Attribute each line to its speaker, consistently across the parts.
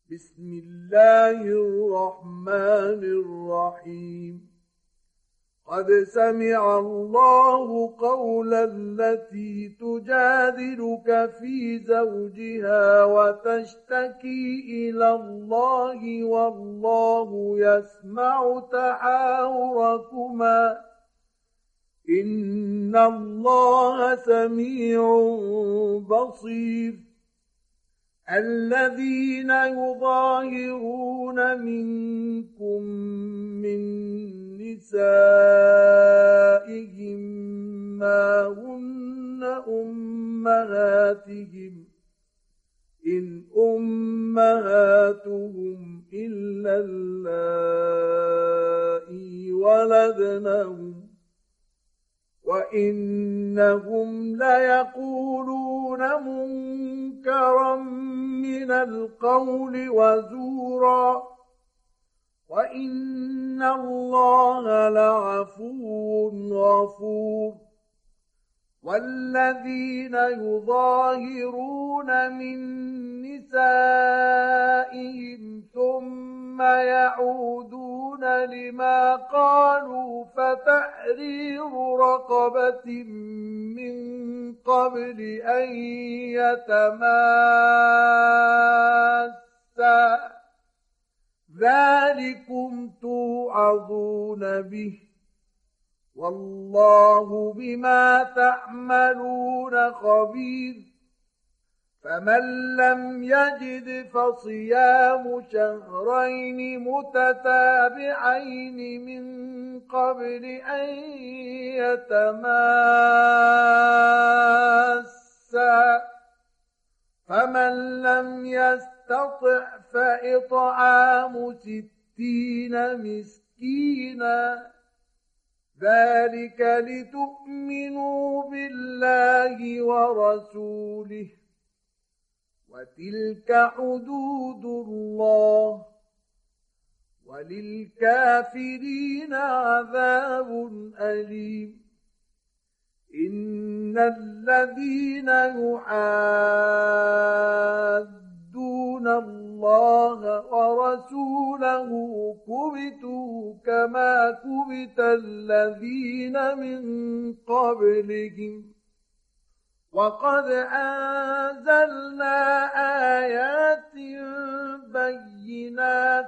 Speaker 1: بسم الله الرحمن الرحيم. قد سمع الله قول التي تجادلك في زوجها وتشتكي إلى الله والله يسمع تحاوركما إن الله سميع بصير. الذين يظاهرون منكم من نسائهم ما هن أمهاتهم إن أمهاتهم إلا اللائي ولدنهم وإنهم ليقولون منكرا من القول وزورا وإن الله لعفو غفور. والذين يظاهرون من نسائهم ثم يعودون لما قالوا فتحرير رقبة من قبل أن يتماسا ذلكم توعظون به والله بما تعملون خبير. فمن لم يجد فصيام شهرين متتابعين من قبل أن يتماسا فمن لم يستطع فإطعام 60 مسكينا ذلك لتؤمنوا بالله ورسوله وتلك حدود الله وللكافرين عذاب أليم. إن الذين يحادون الله ورسوله كبتوا كما كبت الذين من قبلهم وقد أنزلنا آيات بينات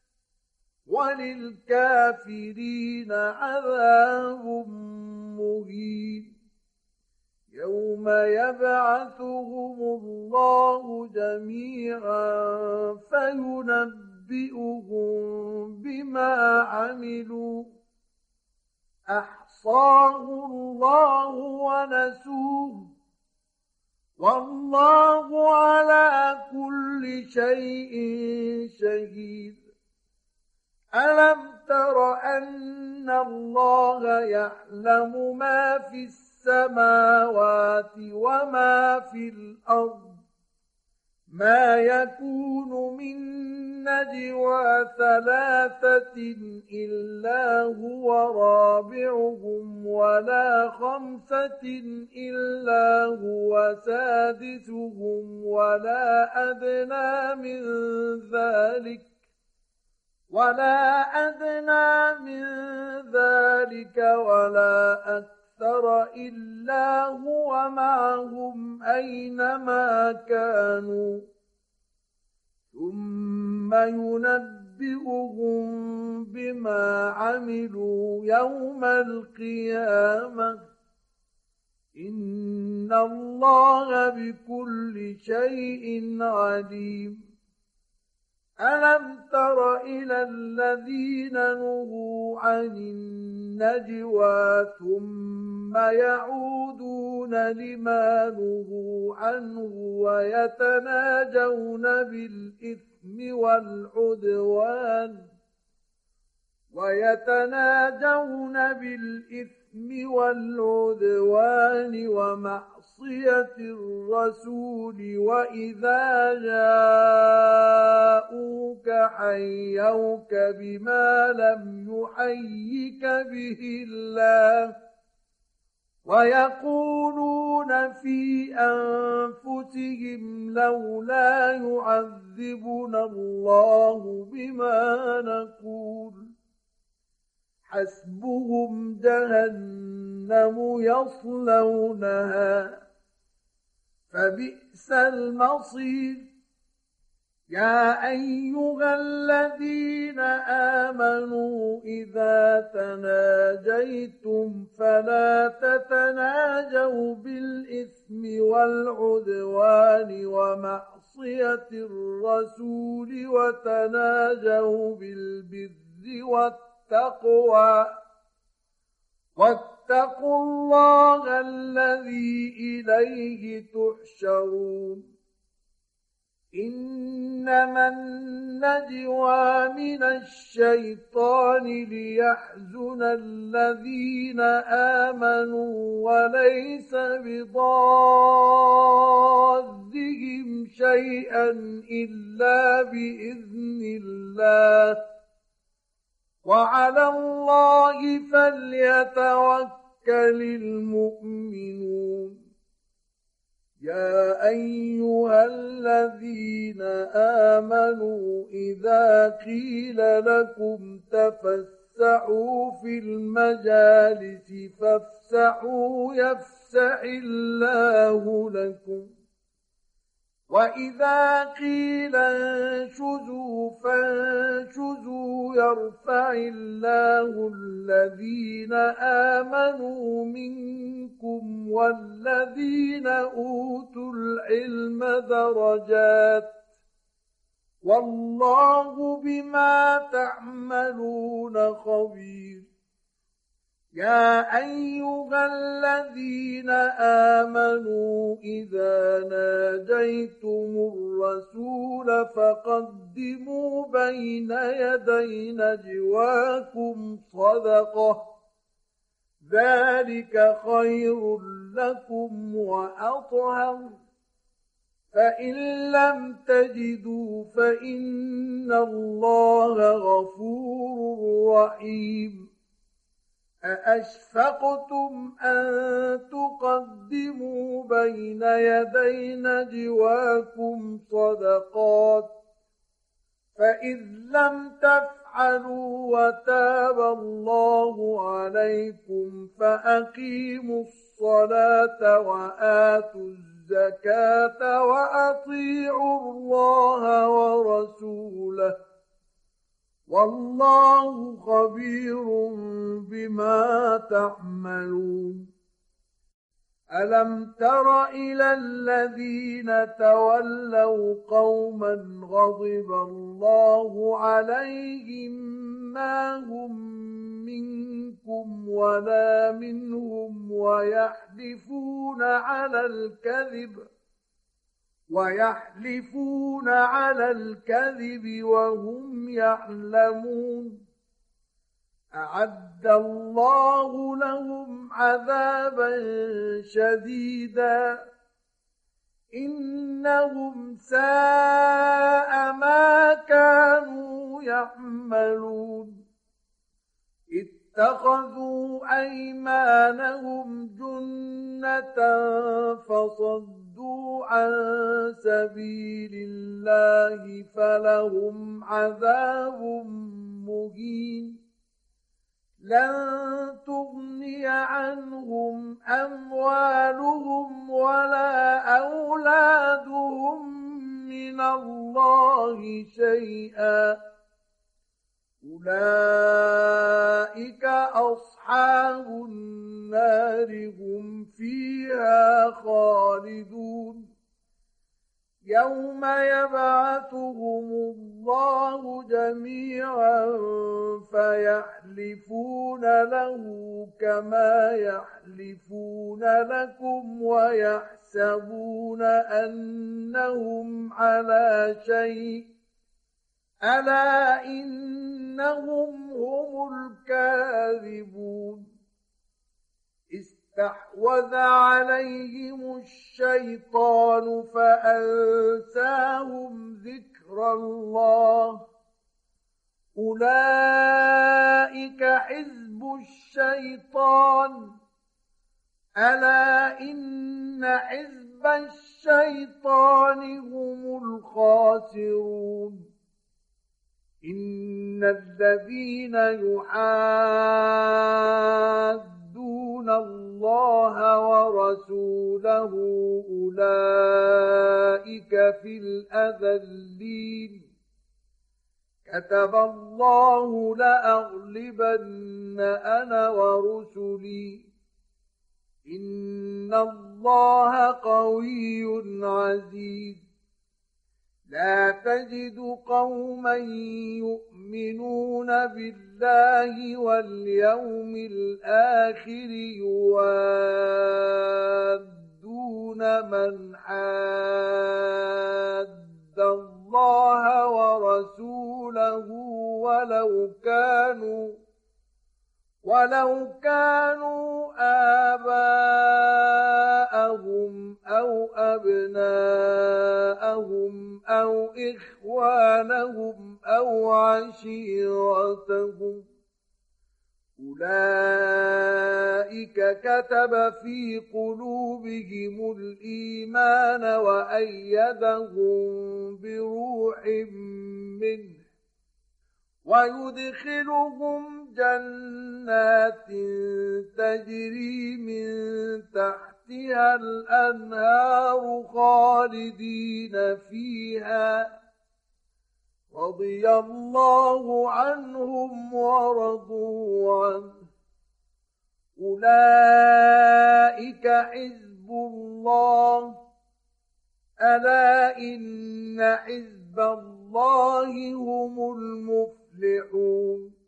Speaker 1: وللكافرين عذاب مهين. يوم يبعثهم الله جميعا فينبئهم بما عملوا أحصاه الله ونسوه والله على كل شيء شهيد. ألم تر أن الله يعلم ما في السماوات وما في الأرض ما يكون من نجوى 3 إلا هو رابعهم ولا 5 إلا هو سادسهم ولا أدنى من ذلك ولا أكثر إلا هو معهم أينما كانوا ثم ينبئهم بما عملوا يوم القيامة إن الله بكل شيء عليم. ألم تر إلى الذين نهوا عن النجوى ثم يعودون لما نهوا عنه ويتناجون بالإثم والعدوان ومعصية الرسول وإذا جاءوك حيوك بما لم يحيك به الله ويقولون في أنفسهم لولا يعذبنا الله بما نقول حسبهم جهنم يصلونها فبئس المصير يا أيها الذين آمنوا إذا تناجيتم فلا تتناجوا بالإثم والعدوان ومعصية الرسول وتناجوا بالبر والتقوى واتقوا الله الذي إليه تحشرون إنما النجوى من الشيطان ليحزن الذين آمنوا وليس بضارهم شيئا إلا بإذن الله وعلى الله فليتوكل المؤمنون يا أيها الذين آمنوا إذا قيل لكم تفسحوا في المجالس فافسحوا يفسح الله لكم وإذا قيل انشزوا فانشزوا يرفع الله الذين آمنوا منكم والذين أوتوا العلم درجات والله بما تعملون خبير يا أيها الذين آمنوا إذا ناجيتم الرسول فقدموا بين يدي نجواكم صدقة ذلك خير لكم وأطهر فإن لم تجدوا فإن الله غفور رحيم أأشفقتم أن تقدموا بين يدي نجواكم صدقات فإذ لم تفعلوا وتاب الله عليكم فأقيموا الصلاة وآتوا الزكاة وأطيعوا الله ورسوله والله خبير بما تعملون ألم تر إلى الذين تولوا قوما غضب الله عليهم ما هم منكم ولا منهم ويحلفون على الكذب وهم يعلمون أعد الله لهم عذابا شديدا إنهم ساء ما كانوا يعملون اتخذوا أيمانهم جنة فصدوا عن سبيل الله فلهم عذاب مهين لن تغني عنهم أموالهم ولا أولادهم من الله شيئا أولئك أصحاب النار هم فيها خالدون يوم يبعثهم الله جميعا فيحلفون له كما يحلفون لكم ويحسبون أنهم على شيء ألا إنهم هم الكاذبون استحوذ عليهم الشيطان فأنساهم ذكر الله أولئك حزب الشيطان ألا إن حزب الشيطان هم الخاسرون إن الذين يحادون الله ورسوله أولئك في الأذلين كتب الله لأغلبن أنا ورسلي إن الله قوي عزيز لا تجد قوما يؤمنون بالله واليوم الآخر يوادون من حاد الله ورسوله ولو كانوا آباءهم أو أبناءهم أو إخوانهم أو عشيرتهم أولئك كتب في قلوبهم الإيمان وأيدهم بروح منه ويدخلهم جنات تجري من تحتها الأنهار خالدين فيها رضي الله عنهم ورضوا عنه أولئك حزب الله ألا إن حزب الله هم المفلحون